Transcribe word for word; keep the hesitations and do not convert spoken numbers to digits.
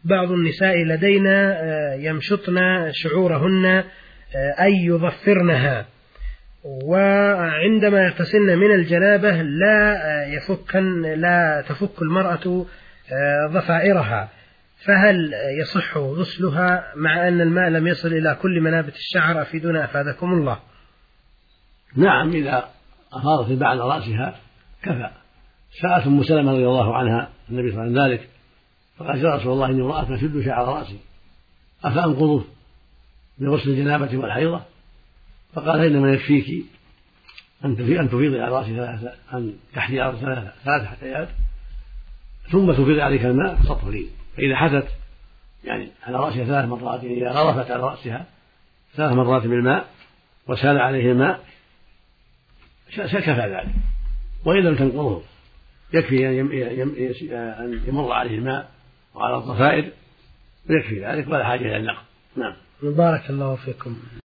بعض النساء لدينا يمشطن شعورهن أي يظفرنها، وعندما يغتسلن من الجنابة لا يفكن لا تفك المرأة ضفائرها، فهل يصح غسلها مع أن الماء لم يصل إلى كل منابت الشعر؟ أفيدنا أفادكم الله. نعم، إذا أفاضت الماء على رأسها كفى. سألت أم سلمة رضي الله عنها النبي صلى الله عليه وسلم ذلك، فقال يا رسول الله إني امرأة تشد شعر رأسي أفأنقضه بغسل الجنابة والحيضة؟ فقال إنما يكفيك أن تفيضي على رأسي ثلاثة، أن تحتي على ثلاثة ثلاثة حتيات ثم تفيضي عليك الماء فتطهرين. فإذا حثت يعني على رأسها ثلاث مرات، إذا غرفت على رأسها ثلاث مرات بالماء وسال عليه الماء كفى ذلك. وإن لم تنقضه يكفي أن يمر عليه الماء وعلى الضفائر ويكفي ذلك ولا حاجة إلى النقض. نعم. بارك الله فيكم.